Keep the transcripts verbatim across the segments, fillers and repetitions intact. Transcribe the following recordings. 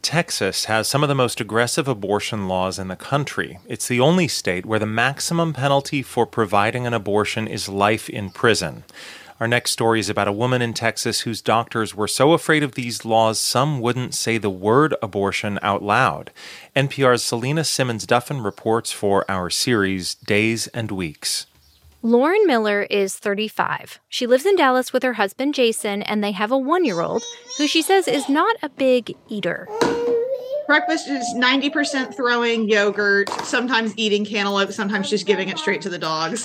Texas has some of the most aggressive abortion laws in the country. It's the only state where the maximum penalty for providing an abortion is life in prison. Our next story is about a woman in Texas whose doctors were so afraid of these laws some wouldn't say the word abortion out loud. N P R's Selena Simmons-Duffin reports for our series, Days and Weeks. Lauren Miller is thirty-five. She lives in Dallas with her husband, Jason, and they have a one-year-old who she says is not a big eater. Breakfast is ninety percent throwing yogurt, sometimes eating cantaloupe, sometimes just giving it straight to the dogs.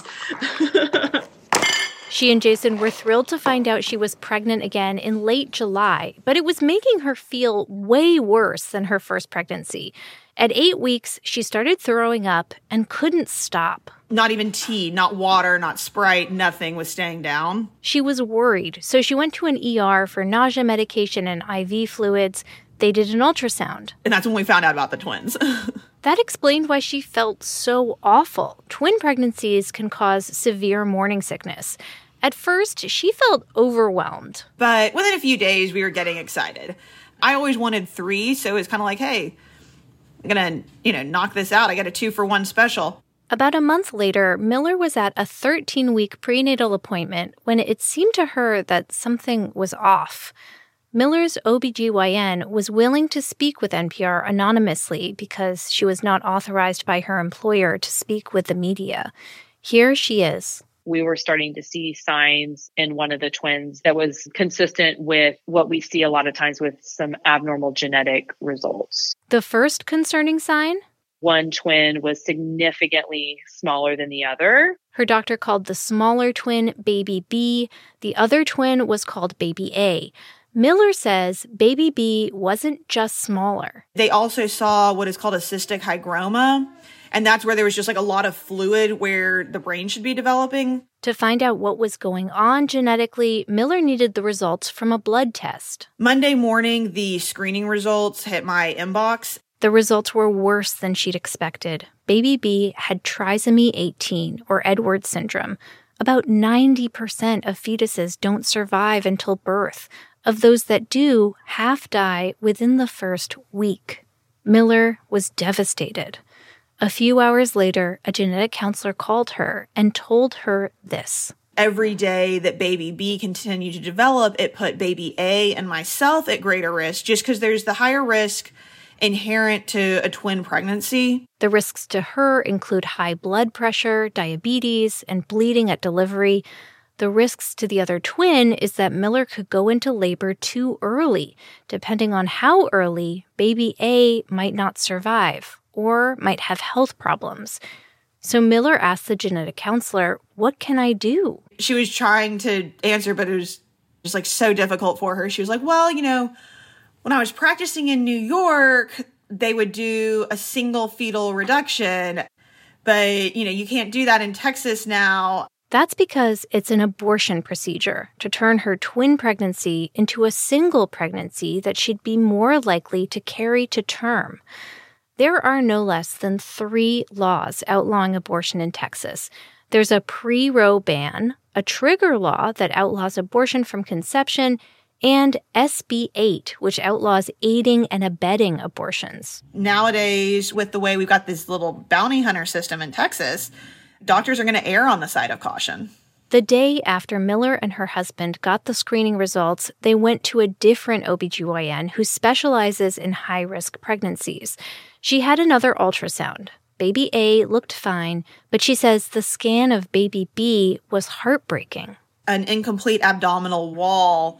She and Jason were thrilled to find out she was pregnant again in late July, but it was making her feel way worse than her first pregnancy. At eight weeks, she started throwing up and couldn't stop. Not even tea, not water, not Sprite, nothing was staying down. She was worried, so she went to an E R for nausea medication and I V fluids. They did an ultrasound. And that's when we found out about the twins. That explained why she felt so awful. Twin pregnancies can cause severe morning sickness. At first, she felt overwhelmed. But within a few days, we were getting excited. I always wanted three, so it was kind of like, hey, I'm going to, you know, knock this out. I got a two for one special. About a month later, Miller was at a thirteen-week prenatal appointment when it seemed to her that something was off. Miller's O B G Y N was willing to speak with N P R anonymously because she was not authorized by her employer to speak with the media. Here she is. We were starting to see signs in one of the twins that was consistent with what we see a lot of times with some abnormal genetic results. The first concerning sign? One twin was significantly smaller than the other. Her doctor called the smaller twin baby B. The other twin was called baby A. Miller says baby B wasn't just smaller. They also saw what is called a cystic hygroma. And that's where there was just like a lot of fluid where the brain should be developing. To find out what was going on genetically, Miller needed the results from a blood test. Monday morning, the screening results hit my inbox. The results were worse than she'd expected. Baby B had trisomy eighteen, or Edwards syndrome. About ninety percent of fetuses don't survive until birth. Of those that do, half die within the first week. Miller was devastated. A few hours later, a genetic counselor called her and told her this. Every day that baby B continued to develop, it put baby A and myself at greater risk just because there's the higher risk inherent to a twin pregnancy. The risks to her include high blood pressure, diabetes, and bleeding at delivery. The risks to the other twin is that Miller could go into labor too early. Depending on how early, baby A might not survive or might have health problems. So Miller asked the genetic counselor, what can I do? She was trying to answer, but it was just like so difficult for her. She was like, well, you know, when I was practicing in New York, they would do a single fetal reduction, but, you know, you can't do that in Texas now. That's because it's an abortion procedure to turn her twin pregnancy into a single pregnancy that she'd be more likely to carry to term. There are no less than three laws outlawing abortion in Texas. There's a pre-Roe ban, a trigger law that outlaws abortion from conception, and S B eight, which outlaws aiding and abetting abortions. Nowadays, with the way we've got this little bounty hunter system in Texas, doctors are going to err on the side of caution. The day after Miller and her husband got the screening results, they went to a different O B G Y N who specializes in high-risk pregnancies. She had another ultrasound. Baby A looked fine, but she says the scan of baby B was heartbreaking. An incomplete abdominal wall.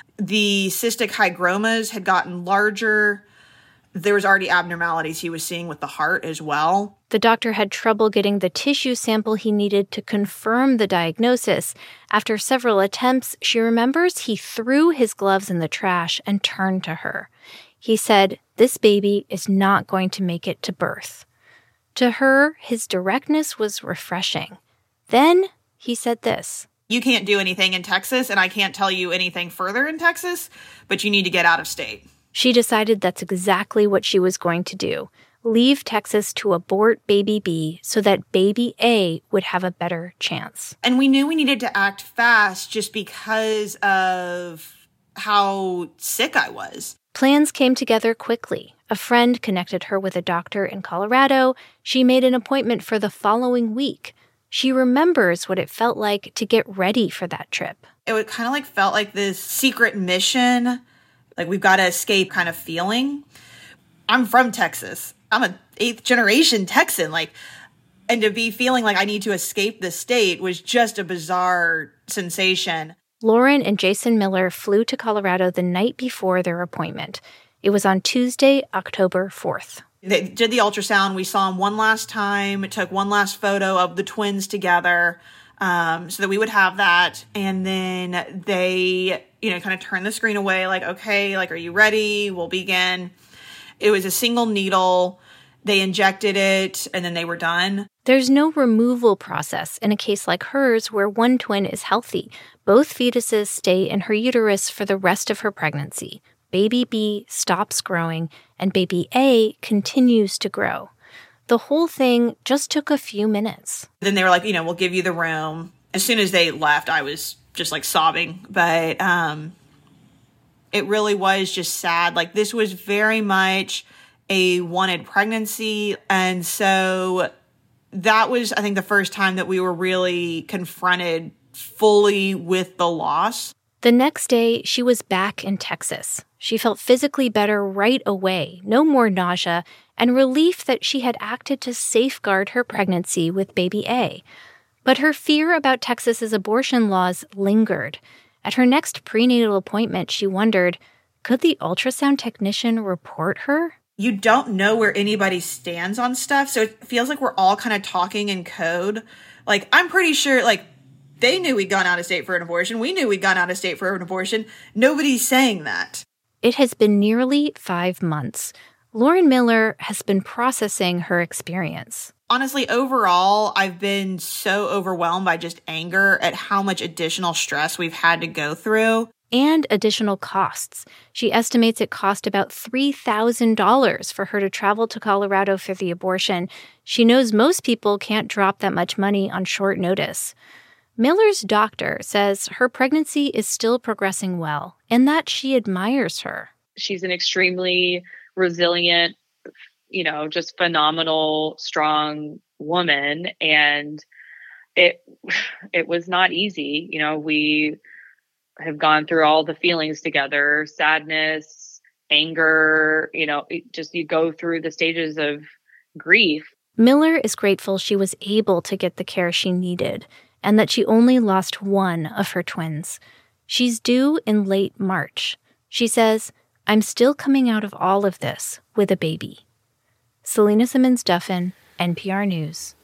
The cystic hygromas had gotten larger. There was already abnormalities he was seeing with the heart as well. The doctor had trouble getting the tissue sample he needed to confirm the diagnosis. After several attempts, she remembers he threw his gloves in the trash and turned to her. He said, this baby is not going to make it to birth. To her, his directness was refreshing. Then he said this. You can't do anything in Texas, and I can't tell you anything further in Texas, but you need to get out of state. She decided that's exactly what she was going to do. Leave Texas to abort baby B so that baby A would have a better chance. And we knew we needed to act fast just because of how sick I was. Plans came together quickly. A friend connected her with a doctor in Colorado. She made an appointment for the following week. She remembers what it felt like to get ready for that trip. It would kind of like felt like this secret mission, like we've got to escape kind of feeling. I'm from Texas. I'm a eighth generation Texan. Like, and to be feeling like I need to escape the state was just a bizarre sensation. Lauren and Jason Miller flew to Colorado the night before their appointment. It was on Tuesday, October fourth. They did the ultrasound. We saw them one last time. It took one last photo of the twins together um, so that we would have that. And then they, you know, kind of turned the screen away like, okay, like, are you ready? We'll begin. It was a single needle. They injected it and then they were done. There's no removal process in a case like hers where one twin is healthy. Both fetuses stay in her uterus for the rest of her pregnancy. Baby B stops growing, and baby A continues to grow. The whole thing just took a few minutes. Then they were like, you know, we'll give you the room. As soon as they left, I was just like sobbing. But um, it really was just sad. Like, this was very much a wanted pregnancy. And so that was, I think, the first time that we were really confronted fully with the loss. The next day, she was back in Texas. She felt physically better right away, no more nausea, and relief that she had acted to safeguard her pregnancy with baby A. But her fear about Texas's abortion laws lingered. At her next prenatal appointment, she wondered, could the ultrasound technician report her? You don't know where anybody stands on stuff, so it feels like we're all kind of talking in code. Like, I'm pretty sure, like, they knew we'd gone out of state for an abortion. We knew we'd gone out of state for an abortion. Nobody's saying that. It has been nearly five months. Lauren Miller has been processing her experience. Honestly, overall, I've been so overwhelmed by just anger at how much additional stress we've had to go through. And additional costs. She estimates it cost about three thousand dollars for her to travel to Colorado for the abortion. She knows most people can't drop that much money on short notice. Miller's doctor says her pregnancy is still progressing well and that she admires her. She's an extremely resilient, you know, just phenomenal, strong woman. And it, it was not easy. You know, we have gone through all the feelings together, sadness, anger, you know, it just, you go through the stages of grief. Miller is grateful she was able to get the care she needed, and that she only lost one of her twins. She's due in late March. She says, I'm still coming out of all of this with a baby. Selena Simmons Duffin, N P R News.